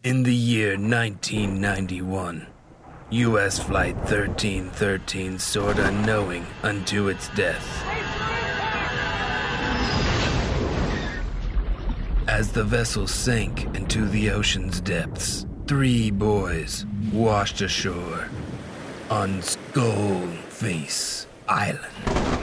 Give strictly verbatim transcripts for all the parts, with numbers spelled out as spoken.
In the year nineteen ninety-one, U S Flight thirteen thirteen soared unknowing unto its death. As the vessel sank into the ocean's depths, three boys washed ashore on Skullface Island.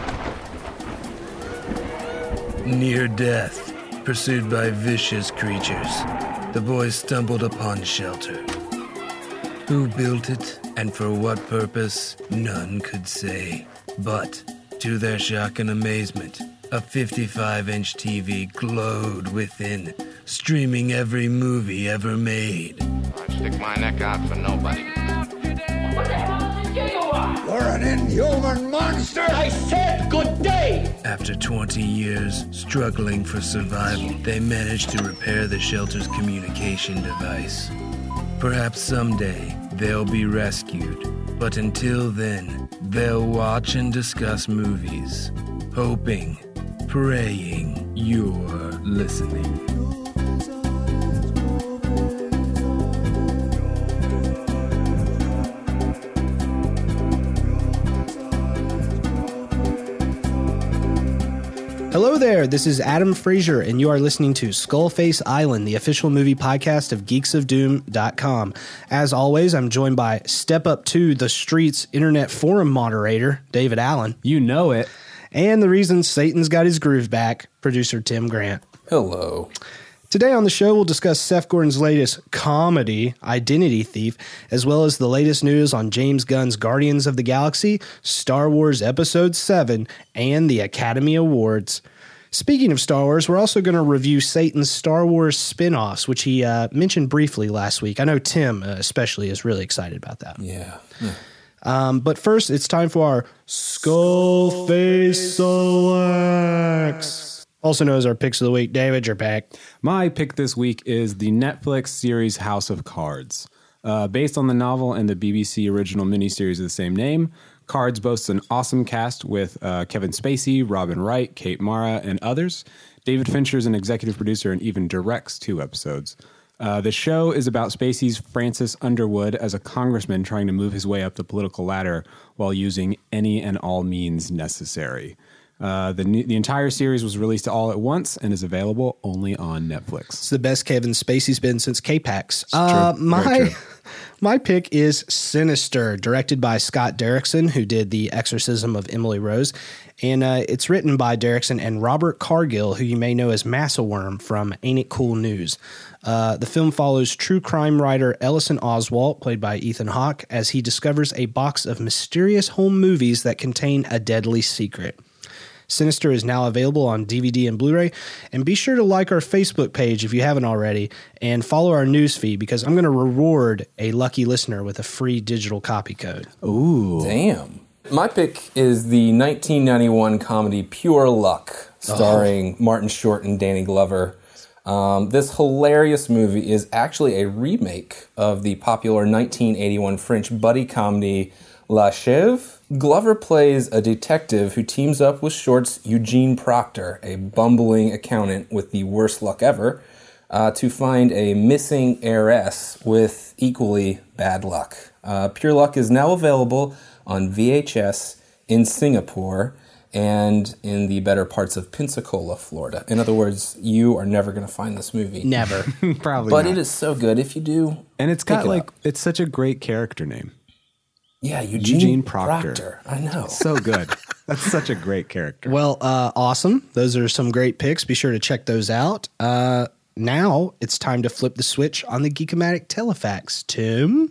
Near death, pursued by vicious creatures, the boys stumbled upon shelter. Who built it and for what purpose, none could say. But, to their shock and amazement, a fifty-five inch T V glowed within, streaming every movie ever made. I stick my neck out for nobody. What the hell is this gigawatt? You're an inhuman monster! I said good day! After twenty years struggling for survival, they managed to repair the shelter's communication device. Perhaps someday they'll be rescued, but until then, they'll watch and discuss movies, hoping, praying you're listening. Hello there, this is Adam Frazier, and you are listening to Skullface Island, the official movie podcast of geeks of doom dot com. As always, I'm joined by Step Up to the Streets internet forum moderator, David Allen. You know it. And the reason Satan's got his groove back, producer Tim Grant. Hello. Today on the show, we'll discuss Seth Gordon's latest comedy, Identity Thief, as well as the latest news on James Gunn's Guardians of the Galaxy, Star Wars Episode seven, and the Academy Awards. Speaking of Star Wars, we're also going to review Satan's Star Wars spin-offs, which he uh, mentioned briefly last week. I know Tim uh, especially is really excited about that. Yeah. yeah. Um, but first, it's time for our Skullface Selects. Also known as our picks of the week. David, your pick. My pick this week is the Netflix series House of Cards. Uh, based on the novel and the B B C original miniseries of the same name, Cards boasts an awesome cast with uh, Kevin Spacey, Robin Wright, Kate Mara, and others. David Fincher is an executive producer and even directs two episodes. Uh, the show is about Spacey's Francis Underwood as a congressman trying to move his way up the political ladder while using any and all means necessary. Uh, the the entire series was released all at once and is available only on Netflix. It's the best Kevin Spacey's been since K-Pax. Uh, my my pick is Sinister, directed by Scott Derrickson, who did The Exorcism of Emily Rose. And uh, it's written by Derrickson and Robert Cargill, who you may know as Massa Worm from Ain't It Cool News. Uh, the film follows true crime writer Ellison Oswalt, played by Ethan Hawke, as he discovers a box of mysterious home movies that contain a deadly secret. Sinister is now available on D V D and Blu-ray, and be sure to like our Facebook page if you haven't already, and follow our news feed because I'm going to reward a lucky listener with a free digital copy code. Ooh. Damn. My pick is the nineteen ninety-one comedy Pure Luck, starring oh. Martin Short and Danny Glover. Um, this hilarious movie is actually a remake of the popular nineteen eighty-one French buddy comedy La Chèvre. Glover plays a detective who teams up with Short's Eugene Proctor, a bumbling accountant with the worst luck ever, uh, to find a missing heiress with equally bad luck. Uh, Pure Luck is now available on V H S in Singapore and in the better parts of Pensacola, Florida. In other words, you are never going to find this movie. Never. Probably But not. It is so good if you do. And it's got it like, up. it's such a great character name. Yeah, Eugene, Eugene Proctor. Proctor. I know. So good. That's such a great character. Well, uh, awesome. Those are some great picks. Be sure to check those out. Uh, now it's time to flip the switch on the Geek-O-Matic Telefax. Tim?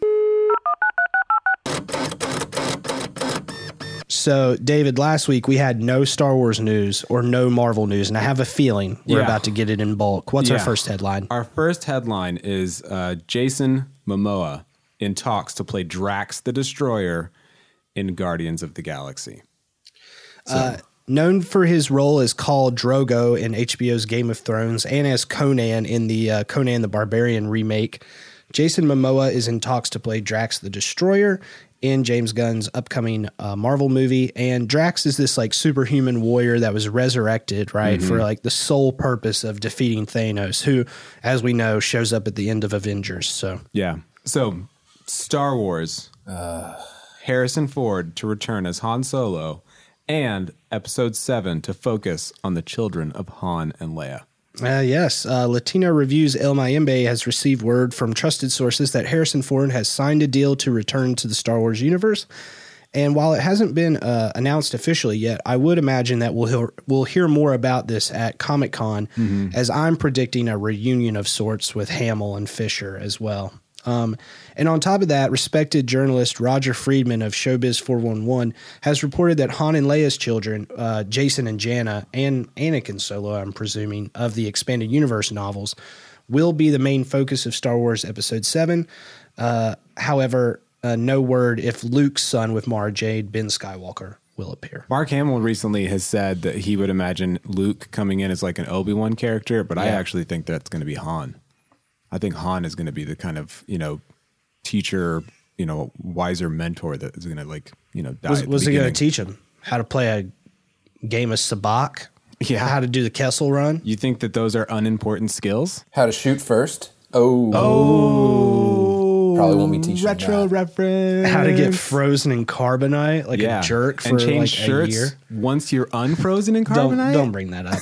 So, David, last week we had no Star Wars news or no Marvel news, and I have a feeling we're Yeah. about to get it in bulk. What's our Yeah. first headline? Our first headline is uh, Jason Momoa in talks to play Drax the Destroyer in Guardians of the Galaxy. So, Uh, known for his role as Khal Drogo in H B O's Game of Thrones and as Conan in the uh, Conan the Barbarian remake, Jason Momoa is in talks to play Drax the Destroyer in James Gunn's upcoming uh, Marvel movie. And Drax is this like superhuman warrior that was resurrected, right, mm-hmm. for like the sole purpose of defeating Thanos, who, as we know, shows up at the end of Avengers. So yeah. So Star Wars, uh. Harrison Ford to return as Han Solo, and Episode seven to focus on the children of Han and Leia. Uh, yes. Uh, Latino Reviews El Mayimbe has received word from trusted sources that Harrison Ford has signed a deal to return to the Star Wars universe. And while it hasn't been uh, announced officially yet, I would imagine that we'll hear, we'll hear more about this at Comic-Con, mm-hmm. as I'm predicting a reunion of sorts with Hamill and Fisher as well. Um, and on top of that, respected journalist Roger Friedman of Showbiz four one one has reported that Han and Leia's children, uh, Jason and Janna, and Anakin Solo, I'm presuming, of the Expanded Universe novels, will be the main focus of Star Wars Episode seven. Uh, however, uh, no word if Luke's son with Mara Jade, Ben Skywalker, will appear. Mark Hamill recently has said that he would imagine Luke coming in as like an Obi-Wan character, but yeah. I actually think that's going to be Han. I think Han is going to be the kind of, you know, teacher, you know, wiser mentor that is going to, like, you know, die. Was, was he going to teach him how to play a game of sabacc? Yeah. How to do the Kessel Run? You think that those are unimportant skills? How to shoot first? Oh. Oh. Probably won't be teaching Retro that. reference. How to get frozen in carbonite like yeah. a jerk for and change like shirts a year? Once you're unfrozen in carbonite? Don't, don't bring that up.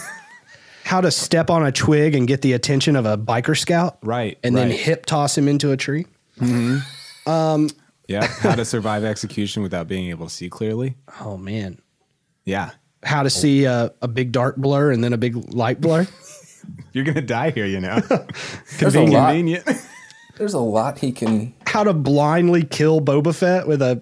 How to step on a twig and get the attention of a biker scout. Right. And right. then hip toss him into a tree. Mm-hmm. Um, yeah. How to survive execution without being able to see clearly. Oh, man. Yeah. How to see a, a big dark blur and then a big light blur. You're going to die here, you know. There's a lot. Convenient. There's a lot he can... How to blindly kill Boba Fett with a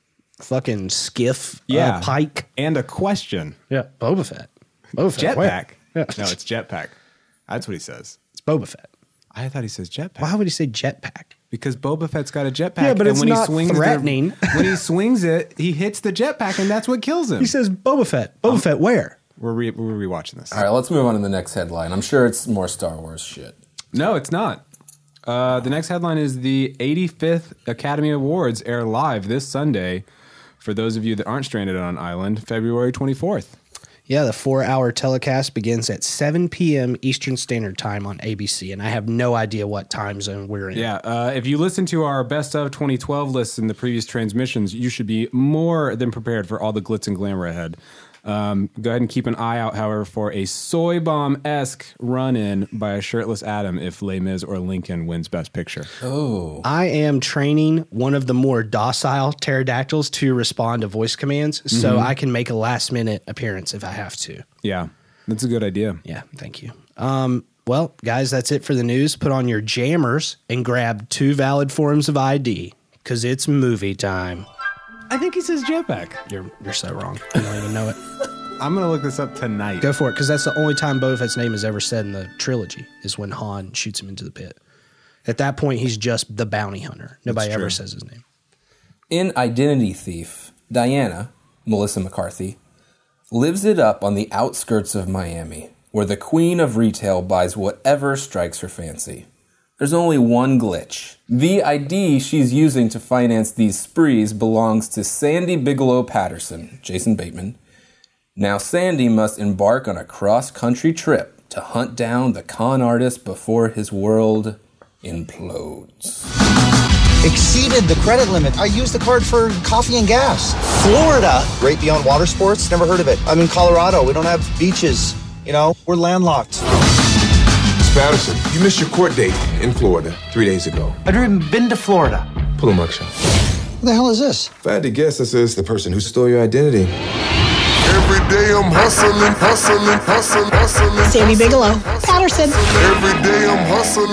fucking skiff yeah. uh, pike. And a question. Yeah. Boba Fett. Boba Fett. Jetpack. Yeah. No, it's jetpack. That's what he says. It's Boba Fett. I thought he says jetpack. Why would he say jetpack? Because Boba Fett's got a jetpack. Yeah, but and it's when not he swings threatening. The, when he swings it, he hits the jetpack, and that's what kills him. He says Boba Fett. Boba um, Fett where? We're, re- we're rewatching this. All right, let's move on to the next headline. I'm sure it's more Star Wars shit. No, it's not. Uh, the next headline is the eighty-fifth Academy Awards air live this Sunday. For those of you that aren't stranded on an island, February twenty-fourth. Yeah, the four-hour telecast begins at seven p.m. Eastern Standard Time on A B C, and I have no idea what time zone we're in. Yeah, uh, if you listen to our Best of twenty twelve lists in the previous transmissions, you should be more than prepared for all the glitz and glamour ahead. Um, go ahead and keep an eye out, however, for a soy bomb-esque run-in by a shirtless Adam if Les Mis or Lincoln wins Best Picture. Oh. I am training one of the more docile pterodactyls to respond to voice commands, mm-hmm. so I can make a last-minute appearance if I have to. Yeah, that's a good idea. Yeah, thank you. Um, well, guys, that's it for the news. Put on your jammers and grab two valid forms of I D, because it's movie time. I think he says jetpack. You're you're so wrong. You don't even know it. I'm going to look this up tonight. Go for it, because that's the only time Boba Fett's name is ever said in the trilogy, is when Han shoots him into the pit. At that point, he's just the bounty hunter. Nobody ever says his name. In Identity Thief, Diana, Melissa McCarthy, lives it up on the outskirts of Miami, where the queen of retail buys whatever strikes her fancy. There's only one glitch. The I D she's using to finance these sprees belongs to Sandy Bigelow Patterson, Jason Bateman. Now Sandy must embark on a cross-country trip to hunt down the con artist before his world implodes. Exceeded the credit limit. I used the card for coffee and gas. Florida, right beyond water sports? Never heard of it. I'm in Colorado. We don't have beaches. You know, we're landlocked. Patterson, you missed your court date in Florida three days ago. I've never even been to Florida. Pull a mugshot. What the hell is this? If I had to guess, this is the person who stole your identity. Every day I'm hustling, hustling, hustling, hustling. Sandy Bigelow, Patterson. Every day I'm hustling.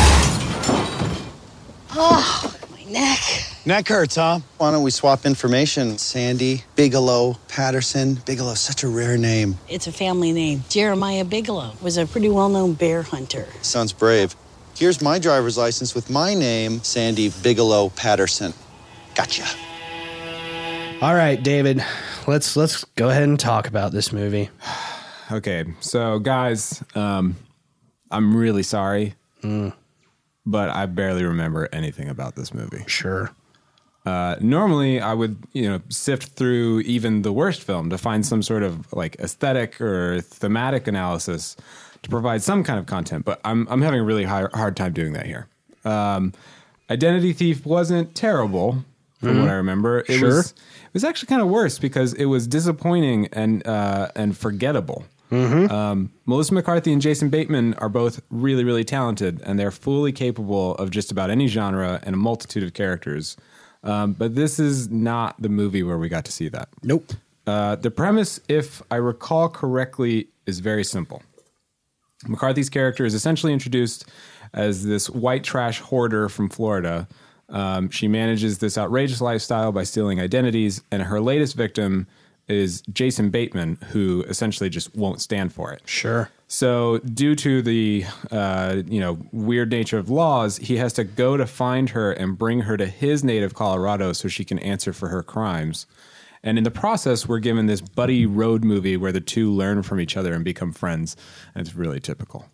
Oh, my neck. Neck hurts, huh? Why don't we swap information? Sandy, Bigelow, Patterson. Bigelow, such a rare name. It's a family name. Jeremiah Bigelow was a pretty well-known bear hunter. Sounds brave. Here's my driver's license with my name, Sandy Bigelow Patterson. Gotcha. All right, David, let's let's go ahead and talk about this movie. Okay, so guys, um, I'm really sorry, mm. but I barely remember anything about this movie. Sure. Uh, normally, I would, you know, sift through even the worst film to find some sort of like aesthetic or thematic analysis to provide some kind of content, but I'm I'm having a really high, hard time doing that here. Um, Identity Thief wasn't terrible, from mm-hmm. what I remember. It sure. was it was actually kind of worse because it was disappointing and uh, and forgettable. Mm-hmm. Um, Melissa McCarthy and Jason Bateman are both really, really talented, and they're fully capable of just about any genre and a multitude of characters. Um, but this is not the movie where we got to see that. Nope. Uh, the premise, if I recall correctly, is very simple. McCarthy's character is essentially introduced as this white trash hoarder from Florida. Um, she manages this outrageous lifestyle by stealing identities, and her latest victim is Jason Bateman, who essentially just won't stand for it. Sure. So due to the uh, you know weird nature of laws, he has to go to find her and bring her to his native Colorado so she can answer for her crimes. And in the process, we're given this buddy road movie where the two learn from each other and become friends. And it's really typical.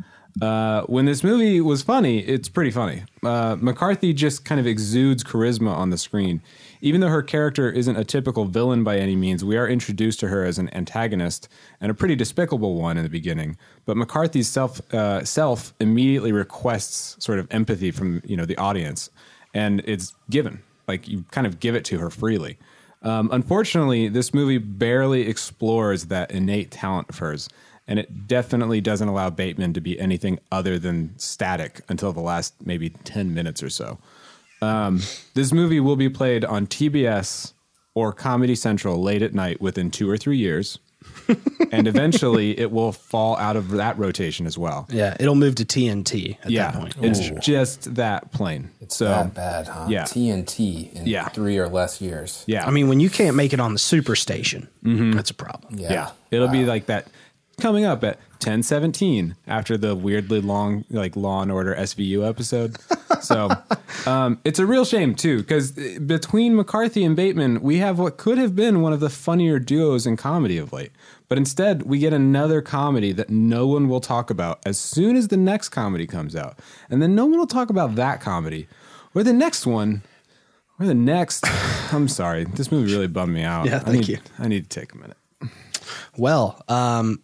Uh, when this movie was funny, it's pretty funny. Uh, McCarthy just kind of exudes charisma on the screen. Even though her character isn't a typical villain by any means, we are introduced to her as an antagonist and a pretty despicable one in the beginning. But McCarthy's self uh, self immediately requests sort of empathy from you know the audience, and it's given. Like you kind of give it to her freely. Um, unfortunately, this movie barely explores that innate talent of hers. And it definitely doesn't allow Bateman to be anything other than static until the last maybe ten minutes or so. Um, this movie will be played on T B S or Comedy Central late at night within two or three years. And eventually it will fall out of that rotation as well. Yeah, it'll move to T N T at yeah, that point. It's Ooh. just that plain. It's so, that bad, huh? Yeah. T N T in yeah. three or less years. Yeah. I mean, when you can't make it on the Superstation, mm-hmm. that's a problem. Yeah. yeah. It'll wow. be like that. Coming up at ten seventeen after the weirdly long, like Law and Order S V U episode. So um, it's a real shame, too, because between McCarthy and Bateman, we have what could have been one of the funnier duos in comedy of late. But instead, we get another comedy that no one will talk about as soon as the next comedy comes out. And then no one will talk about that comedy or the next one or the next. I'm sorry. This movie really bummed me out. Yeah, thank I need, you. I need to take a minute. Well, um...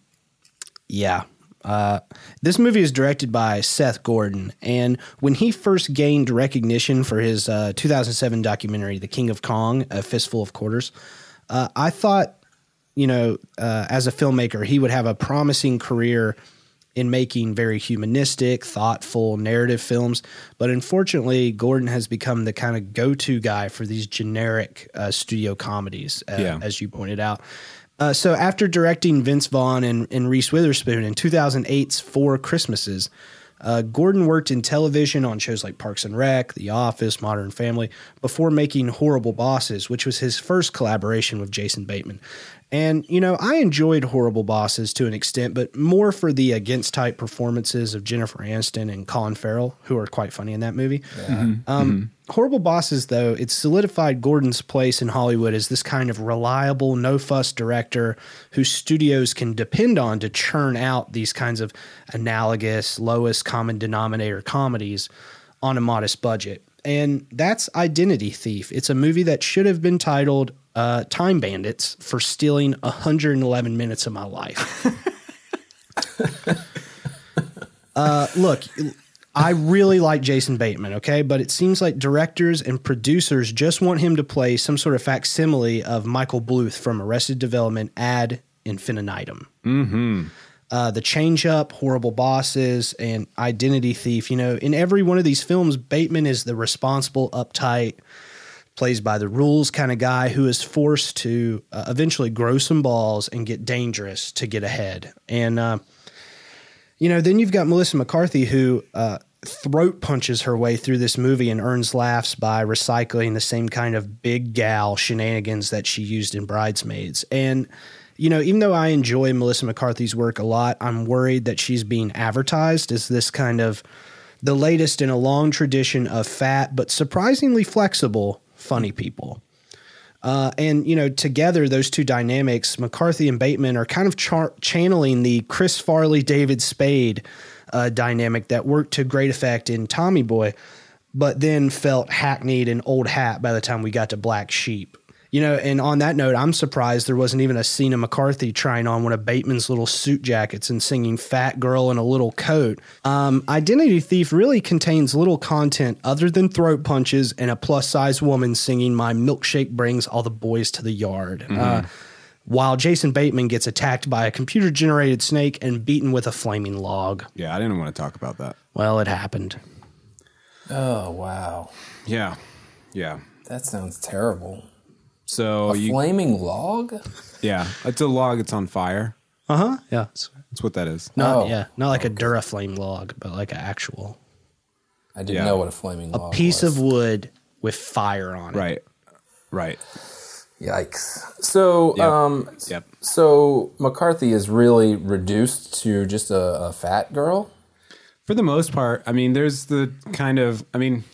Yeah. Uh, this movie is directed by Seth Gordon, and when he first gained recognition for his uh, two thousand seven documentary, The King of Kong, A Fistful of Quarters, uh, I thought, you know, uh, as a filmmaker, he would have a promising career in making very humanistic, thoughtful, narrative films. But unfortunately, Gordon has become the kind of go-to guy for these generic uh, studio comedies, uh, yeah. as you pointed out. Uh, so after directing Vince Vaughn and, and Reese Witherspoon in two thousand eight's Four Christmases, uh, Gordon worked in television on shows like Parks and Rec, The Office, Modern Family, before making Horrible Bosses, which was his first collaboration with Jason Bateman. And, you know, I enjoyed Horrible Bosses to an extent, but more for the against-type performances of Jennifer Aniston and Colin Farrell, who are quite funny in that movie. Yeah. Mm-hmm. Um, mm-hmm. Horrible Bosses, though, it solidified Gordon's place in Hollywood as this kind of reliable, no-fuss director whose studios can depend on to churn out these kinds of analogous, lowest common denominator comedies on a modest budget. And that's Identity Thief. It's a movie that should have been titled uh, Time Bandits for stealing one hundred eleven minutes of my life. uh, look, I really like Jason Bateman, okay? But it seems like directors and producers just want him to play some sort of facsimile of Michael Bluth from Arrested Development ad infinitum. Mm-hmm. Uh, the Change Up, Horrible Bosses, and Identity Thief. You know, in every one of these films, Bateman is the responsible, uptight, plays by the rules kind of guy who is forced to uh, eventually grow some balls and get dangerous to get ahead. And, uh, you know, then you've got Melissa McCarthy who uh, throat punches her way through this movie and earns laughs by recycling the same kind of big gal shenanigans that she used in Bridesmaids. And, you know, even though I enjoy Melissa McCarthy's work a lot, I'm worried that she's being advertised as this kind of the latest in a long tradition of fat but surprisingly flexible funny people. Uh, and, you know, together, those two dynamics, McCarthy and Bateman, are kind of char- channeling the Chris Farley, David Spade uh, dynamic that worked to great effect in Tommy Boy. but then felt hackneyed and old hat by the time we got to Black Sheep. You know, and on that note, I'm surprised there wasn't even a Cena McCarthy trying on one of Bateman's little suit jackets and singing Fat Girl in a Little Coat. Um, Identity Thief really contains little content other than throat punches and a plus-size woman singing My Milkshake Brings All the Boys to the Yard. Mm-hmm. Uh, while Jason Bateman gets attacked by a computer-generated snake and beaten with a flaming log. Yeah, I didn't want to talk about that. Well, it happened. Oh, wow. Yeah, yeah. That sounds terrible. So a you, flaming log? Yeah, it's a log. It's on fire. Uh huh. Yeah, that's what that is. Not oh, yeah, not like okay. a Duraflame log, but like an actual. I didn't yeah. know what a flaming a log was. A piece was. of wood with fire on it. Right. Right. Yikes. So, yep. um, yep. so McCarthy is really reduced to just a, a fat girl? For the most part. I mean, there's the kind of, I mean,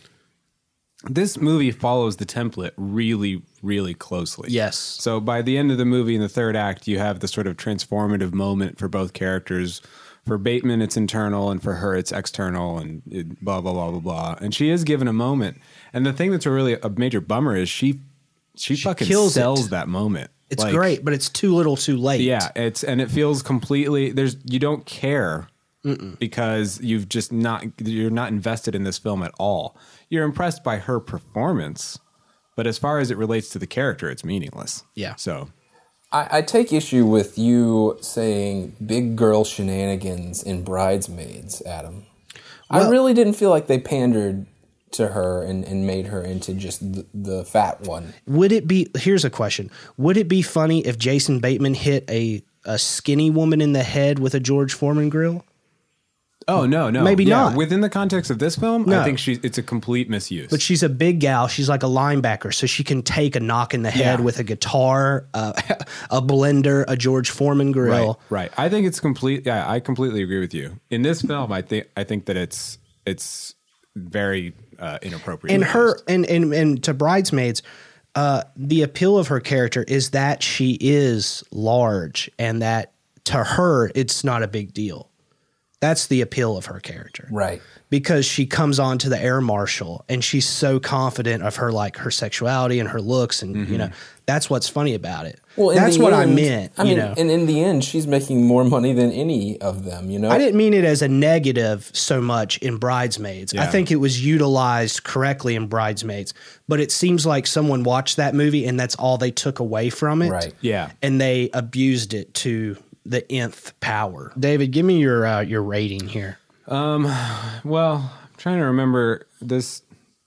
this movie follows the template really, really closely. Yes. So by the end of the movie in the third act, you have the sort of transformative moment for both characters. For Bateman, it's internal, and for her, it's external, and it, blah, blah, blah, blah, blah. And she is given a moment. And the thing that's a really a major bummer is she she, she fucking kills sells it. that moment. It's like, great, but it's too little too late. Yeah, it's and it feels completely, there's you don't care. Mm-mm. Because you've just not you're not invested in this film at all. You're impressed by her performance, but as far as it relates to the character, it's meaningless. Yeah. So I, I take issue with you saying big girl shenanigans in Bridesmaids, Adam. Well, I really didn't feel like they pandered to her and, and made her into just the, the fat one. Would it be, here's a question. Would it be funny if Jason Bateman hit a, a skinny woman in the head with a George Foreman grill? Oh, no, no. Maybe yeah, not. Within the context of this film, no. I think she, it's a complete misuse. But she's a big gal. She's like a linebacker, so she can take a knock in the head yeah. with a guitar, uh, a blender, a George Foreman grill. Right, right. I think it's complete. Yeah, I completely agree with you. In this film, I think I think that it's it's very uh, inappropriate. And her and, and and to Bridesmaids, uh, the appeal of her character is that she is large, and that to her it's not a big deal. That's the appeal of her character. Right. Because she comes on to the air marshal and she's so confident of her, like her sexuality and her looks. And, mm-hmm. you know, that's what's funny about it. Well, that's what end, I meant. I you mean, know? and in the end, she's making more money than any of them, you know? I didn't mean it as a negative so much in Bridesmaids. Yeah. I think it was utilized correctly in Bridesmaids. But it seems like someone watched that movie and that's all they took away from it. Right. Yeah. And they abused it to the nth power. David, give me your uh, your rating here. Um, well, I'm trying to remember this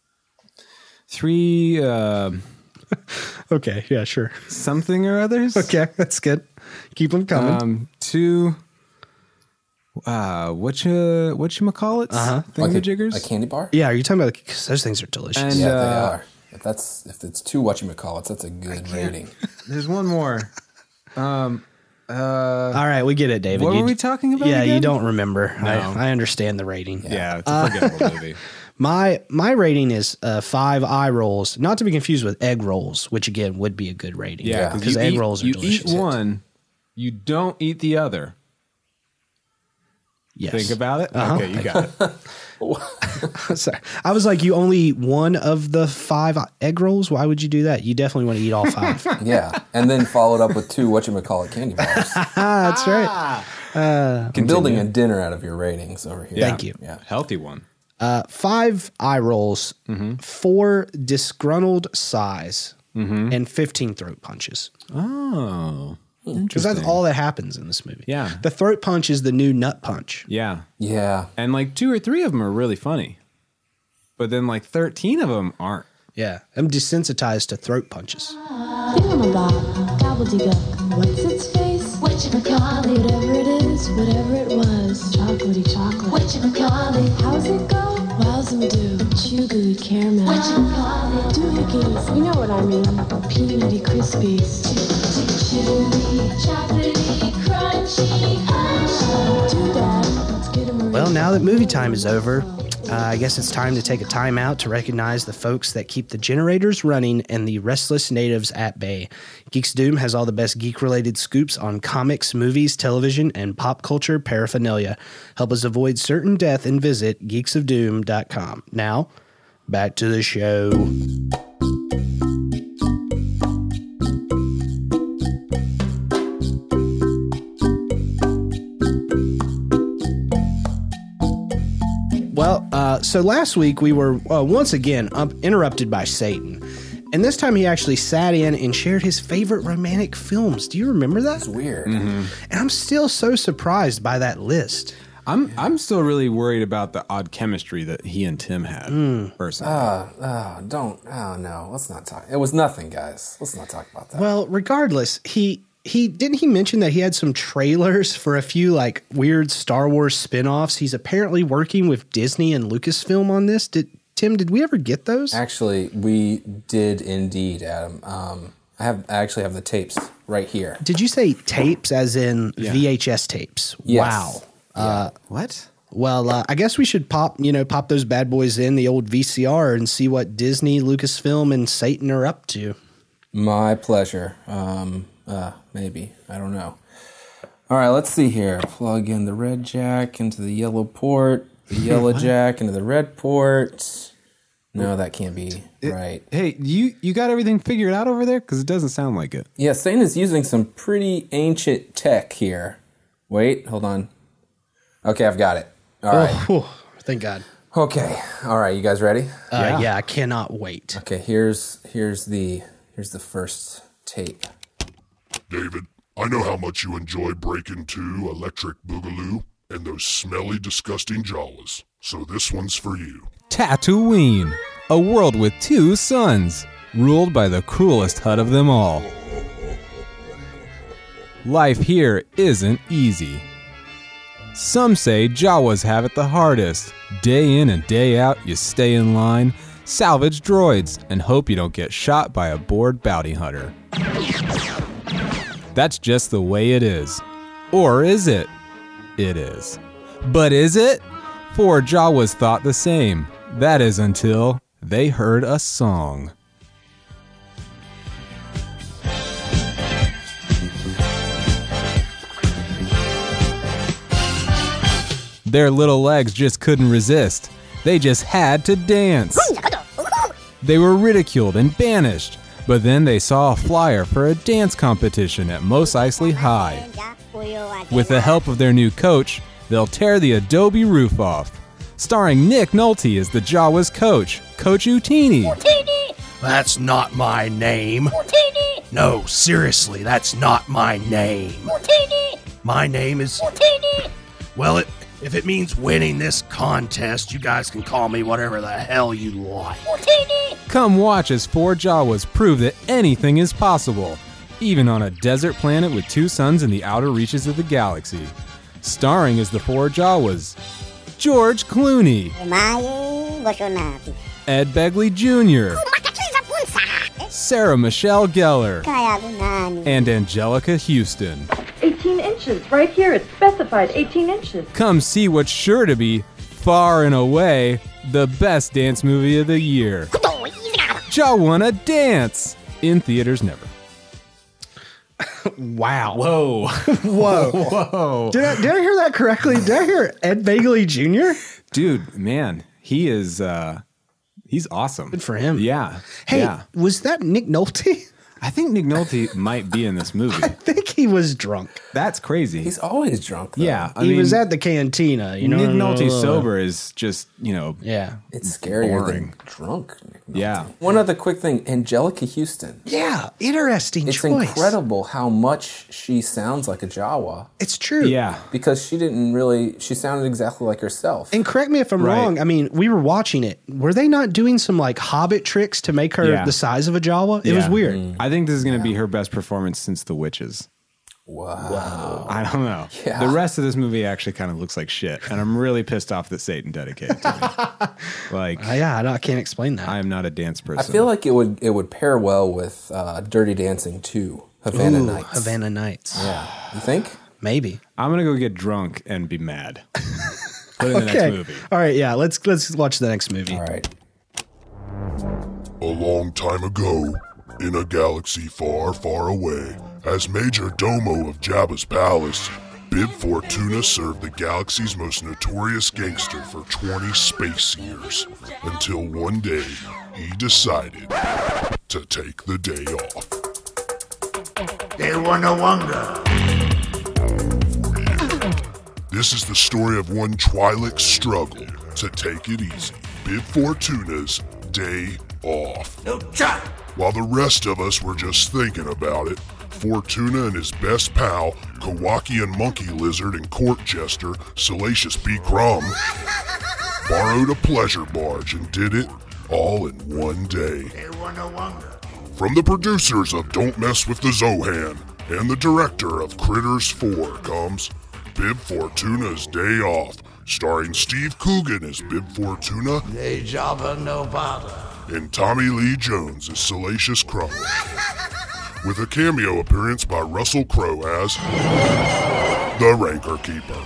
three. Uh, okay, yeah, sure. Something or others. Okay, that's good. Keep them coming. Um, two. Uh, what you what you call it? Uh huh. Thingamajiggers. Like a, a candy bar. Yeah, are you talking about? Because those things are delicious. And, yeah, uh, they are. If that's if it's two whatchamacallits, that's a good rating. There's one more. Um. Uh, All right, we get it, David. What you, were we talking about? Yeah, again? you don't remember. No. I, I understand the rating. Yeah, yeah it's a forgettable uh, movie. My my rating is uh, five eye rolls, not to be confused with egg rolls, which again would be a good rating. Yeah, because egg eat, rolls are you delicious. You eat one, you don't eat the other. Yes. Think about it. Uh-huh. Okay, you got it. Sorry. I was like, you only eat one of the five egg rolls? Why would you do that? You definitely want to eat all five. Yeah, and then followed up with two whatchamacallit candy bars. That's right. Uh, I'm building a dinner out of your ratings over here. Yeah. Thank you. Yeah, healthy one. Uh, five eye rolls, mm-hmm. four disgruntled sighs, mm-hmm. and fifteen throat punches. Oh. Because that's all that happens in this movie. Yeah. The throat punch is the new nut punch. Yeah. Yeah. And like two or three of them are really funny. But then like thirteen of them aren't. Yeah. I'm desensitized to throat punches. Thingamabob, gobbledygook, what's its face? Whatchamacallit, whatever it is, whatever it was. Chocolatey chocolate, whatchamacallit. How's it go? Wowzum do, chew gooey caramel. Whatchamacallit, doohickeys, you know what I mean. Peanutty crispies. Chewy, chocolatey, crunchy, oh. Do that, let's get 'em. Well, now that movie time is over, uh, I guess it's time to take a time out to recognize the folks that keep the generators running and the restless natives at bay. Geeks Doom has all the best geek-related scoops on comics, movies, television, and pop culture paraphernalia. Help us avoid certain death and visit geeks of doom dot com. Now, back to the show. Well, uh, so last week we were uh, once again um, interrupted by Satan. And this time he actually sat in and shared his favorite romantic films. Do you remember that? It's weird. Mm-hmm. And I'm still so surprised by that list. I'm I'm still really worried about the odd chemistry that he and Tim had. Mm. Personally. Uh, oh, don't. Oh, no. Let's not talk. It was nothing, guys. Let's not talk about that. Well, regardless, he he didn't he mention that he had some trailers for a few like weird Star Wars spin-offs. He's apparently working with Disney and Lucasfilm on this. Did Tim, did we ever get those? Actually, we did indeed, Adam. Um, I have I actually have the tapes right here. Did you say tapes as in Yeah. V H S tapes? Yes. Wow. Yeah. Uh, what? Well, uh, I guess we should pop, you know, pop those bad boys in the old V C R and see what Disney, Lucasfilm, and Satan are up to. My pleasure. Um, uh, maybe. I don't know. All right, let's see here. Plug in the red jack into the yellow port. The yellow jack into the red port. No, that can't be right. Hey, you you got everything figured out over there? Because it doesn't sound like it. Yeah, Satan is using some pretty ancient tech here. Wait, hold on. Okay, I've got it. All right. Oh, whew, thank God. Okay. All right, you guys ready? Uh, yeah. yeah, I cannot wait. Okay, here's here's the here's the first tape. David, I know how much you enjoy Breakin' two, Electric Boogaloo, and those smelly, disgusting Jawas. So this one's for you. Tatooine, a world with two suns, ruled by the cruelest Hutt of them all. Life here isn't easy. Some say Jawas have it the hardest. Day in and day out, you stay in line, salvage droids, and hope you don't get shot by a bored bounty hunter. That's just the way it is. Or is it? It is. But is it? Four Jawas thought the same. That is until they heard a song. Their little legs just couldn't resist. They just had to dance. They were ridiculed and banished, but then they saw a flyer for a dance competition at Mos Eisley High. With the help of their new coach, they'll tear the adobe roof off. Starring Nick Nolte as the Jawas coach, Coach Utini. That's not my name. No, seriously, that's not my name. My name is... Well, it, if it means winning this contest, you guys can call me whatever the hell you like. Come watch as four Jawas prove that anything is possible, even on a desert planet with two suns in the outer reaches of the galaxy. Starring as the four Jawas, George Clooney, Ed Begley Junior, Sarah Michelle Gellar, and Angelica Houston. eighteen inches, right here. It's specified eighteen inches. Come see what's sure to be, far and away, the best dance movie of the year. Jawana Dance! In theaters never. Wow. Whoa. Whoa. Whoa. Did I, did I hear that correctly? Did I hear Ed Begley Junior? Dude, man, he is, uh, he's awesome. Good for him. Yeah. Hey, yeah. was that Nick Nolte? I think Nick Nolte might be in this movie. I think he was drunk. That's crazy. He's always drunk, though. Yeah. I he mean, was at the cantina. You know, Nick Nolte sober is just, you know, yeah. It's scarier boring. than drunk Nick Nolte. Yeah. One other quick thing, Angelica Houston. Yeah, interesting It's choice. incredible how much she sounds like a Jawa. It's true. Yeah. Because she didn't really, she sounded exactly like herself. And correct me if I'm Right. wrong. I mean, we were watching it. Were they not doing some like Hobbit tricks to make her Yeah. the size of a Jawa? It was Yeah. weird. Mm. I think this is going to be her best performance since The Witches. Wow. I don't know. Yeah. The rest of this movie actually kind of looks like shit, and I'm really pissed off that Satan dedicated to me. Like, Uh, yeah, I, don't- I can't explain that. I am not a dance person. I feel like it would it would pair well with uh, Dirty Dancing two, Havana Ooh, Nights. Havana Nights. Yeah. You think? Maybe. I'm gonna go get drunk and be mad. Put in the Okay. next movie. All right. Yeah. Let's let's watch the next movie. All right. A long time ago, in a galaxy far, far away, as Major Domo of Jabba's palace, Bib Fortuna served the galaxy's most notorious gangster for twenty space years, until one day he decided to take the day off. They wanna wonder. This is the story of one Twi'lek's struggle to take it easy. Bib Fortuna's day off. No chop. While the rest of us were just thinking about it, Fortuna and his best pal, Kowakian monkey lizard and court jester, Salacious B. Crumb, borrowed a pleasure barge and did it all in one day. They wanna wonder. From the producers of Don't Mess with the Zohan and the director of Critters four comes Bib Fortuna's Day Off, starring Steve Coogan as Bib Fortuna, They jobber no bother. and Tommy Lee Jones as Salacious Crumb, with a cameo appearance by Russell Crowe as the Rancor Keeper.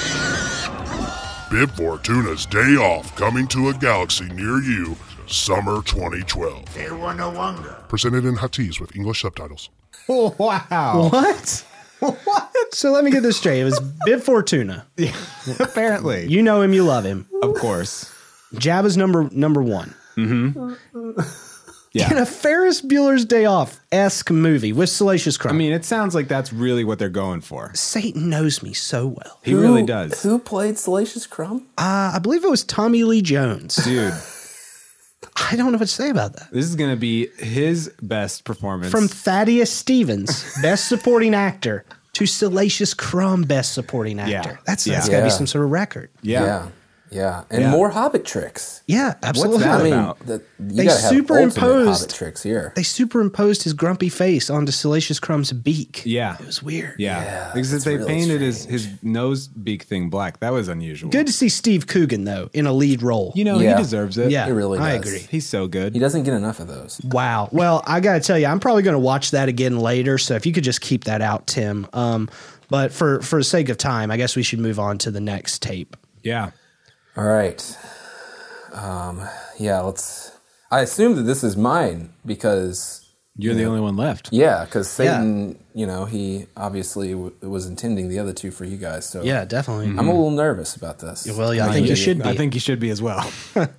Bib Fortuna's Day Off, coming to a galaxy near you, summer twenty twelve. They wanna wonder. Presented in Huttese with English subtitles. Oh, wow. What? What? So let me get this straight. It was Bib Fortuna. Yeah, apparently. You know him, you love him. Of course. Jabba's number number one. Mm-hmm. Yeah. In a Ferris Bueller's Day Off-esque movie with Salacious Crumb. I mean, it sounds like that's really what they're going for. Satan knows me so well. He really does. Who played Salacious Crumb? Uh, I believe it was Tommy Lee Jones. Dude. I don't know what to say about that. This is going to be his best performance. From Thaddeus Stevens, Best Supporting Actor, to Salacious Crumb, Best Supporting Actor. Yeah. That's, Yeah. that's got to Yeah. be some sort of record. Yeah. Yeah. Yeah. And Yeah. more Hobbit tricks. Yeah, absolutely. What's that I mean, about? the, you They gotta have ultimate superimposed- Hobbit tricks here. They superimposed his grumpy face onto Salacious Crumb's beak. Yeah. It was weird. Yeah. Yeah, because that's they really painted his, strange. his nose beak thing black. That was unusual. Good to see Steve Coogan, though, in a lead role. You know, Yeah. he deserves it. yeah, He really I does. agree. He's so good. He doesn't get enough of those. Wow. Well, I got to tell you, I'm probably going to watch that again later. So if you could just keep that out, Tim. Um, but for, for the sake of time, I guess we should move on to the next tape. Yeah. All right. Um, yeah, let's. I assume that this is mine because. You're the only one left. Yeah, because Satan, you know, he obviously w- was intending the other two for you guys. So Yeah, definitely. I'm a little nervous about this. Well, yeah, I think you should be. I think you should be as well.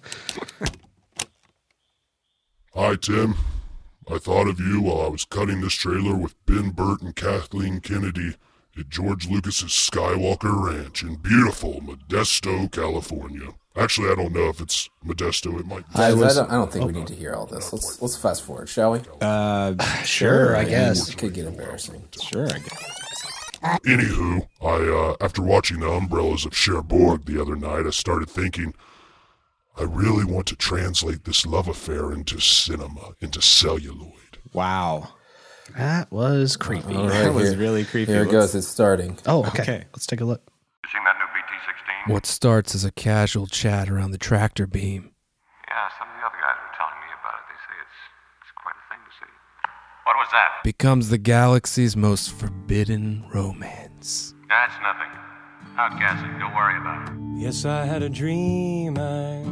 Hi, Tim. I thought of you while I was cutting this trailer with Ben Burt and Kathleen Kennedy at George Lucas's Skywalker Ranch in beautiful Modesto, California. Actually, I don't know if it's Modesto. It might be. Guys, I, was- don't, I don't think we need to hear all this. Let's let's fast forward, shall we? Uh, Sure, I mean, guess. It could get embarrassing. Sure, I guess. Anywho, I, uh, after watching The Umbrellas of Cherbourg the other night, I started thinking, I really want to translate this love affair into cinema, into celluloid. Wow. That was creepy. All right, That was here- really creepy. Here it Let's- goes. It's starting. Oh, okay. Okay. Let's take a look. You seen that new B T sixteen? What starts as a casual chat around the tractor beam Yeah, some of the other guys were telling me about it. They say it's, it's quite a thing to see. What was that? becomes the galaxy's most forbidden romance. That's nothing. Outgassing. Don't worry about it. Yes, I had a dream. I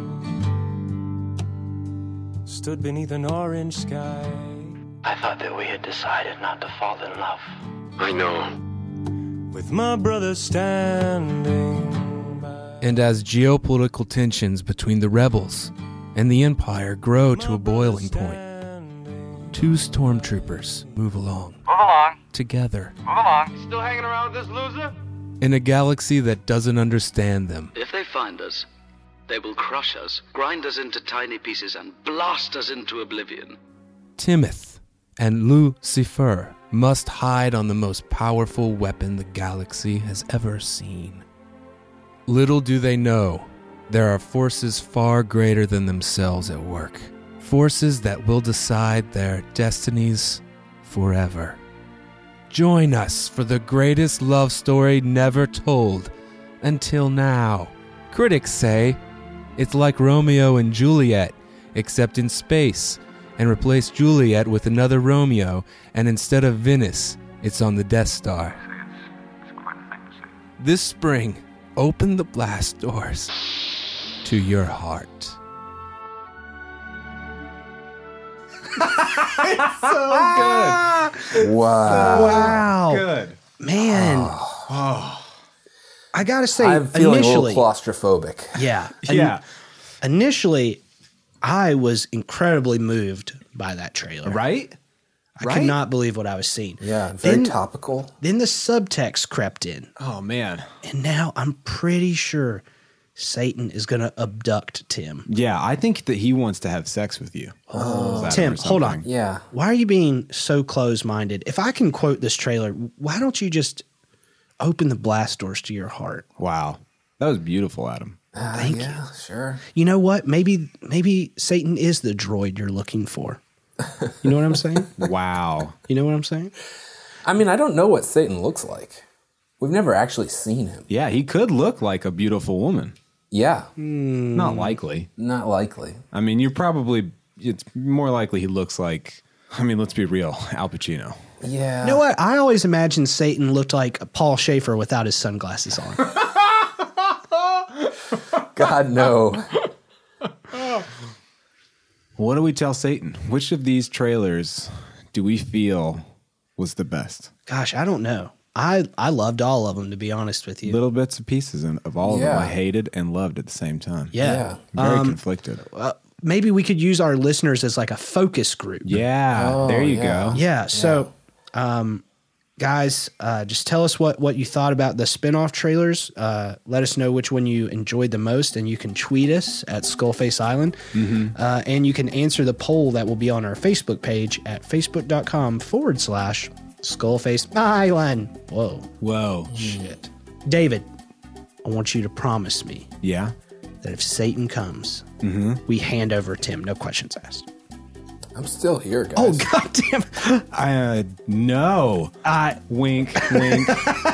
stood beneath an orange sky. I thought that we had decided not to fall in love. I know. With my brother standing. And as geopolitical tensions between the rebels and the Empire grow to a boiling point, two stormtroopers move along. Move along. Together. Move along. Still hanging around with this loser? In a galaxy that doesn't understand them. If they find us, they will crush us, grind us into tiny pieces, and blast us into oblivion. Timoth and Lucifer must hide on the most powerful weapon the galaxy has ever seen. Little do they know, there are forces far greater than themselves at work. Forces that will decide their destinies forever. Join us for the greatest love story never told until now. Critics say it's like Romeo and Juliet, except in space, and replace Juliet with another Romeo, and instead of Venice, it's on the Death Star. This spring, open the blast doors to your heart. It's so good. Wow. Wow. Good. Man. Oh. I gotta say, I'm feeling initially, a little claustrophobic. Yeah, Yeah. Initially, I was incredibly moved by that trailer. Right? I Right? could not believe what I was seeing. Yeah, very Then- topical. Then the subtext crept in, Oh, man. and now I'm pretty sure Satan is going to abduct Tim. Yeah, I think that he wants to have sex with you. Oh. Adam, Tim, or hold on. something. Yeah. Why are you being so close-minded? If I can quote this trailer, why don't you just open the blast doors to your heart? Wow. That was beautiful, Adam. Uh, Thank yeah, sure. You know what? Maybe maybe Satan is the droid you're looking for. You know what I'm saying? Wow. You know what I'm saying? I mean, I don't know what Satan looks like. We've never actually seen him. Yeah, he could look like a beautiful woman. Yeah. Not likely. Not likely. I mean, you're probably, it's more likely he looks like, I mean, let's be real, Al Pacino. Yeah. You know what? I always imagined Satan looked like Paul Schaefer without his sunglasses on. God, no. What do we tell Satan? Which of these trailers do we feel was the best? Gosh, I don't know. I, I loved all of them, to be honest with you. Little bits and pieces in- of all of Yeah. them I hated and loved at the same time. Yeah. Very Um, conflicted. Uh, maybe we could use our listeners as like a focus group. Yeah, Oh, there you yeah. go. Yeah. So, um, guys, uh, just tell us what, what you thought about the spinoff trailers. Uh, let us know which one you enjoyed the most, and you can tweet us at Skullface Island. Uh, and you can answer the poll that will be on our Facebook page at facebook.com forward slash Skullface Island. Whoa. Whoa. Shit. David, I want you to promise me Yeah? that if Satan comes, we hand over Tim, no questions asked. I'm still here, guys. Oh, goddamn. I, uh, no. Uh, Wink, wink.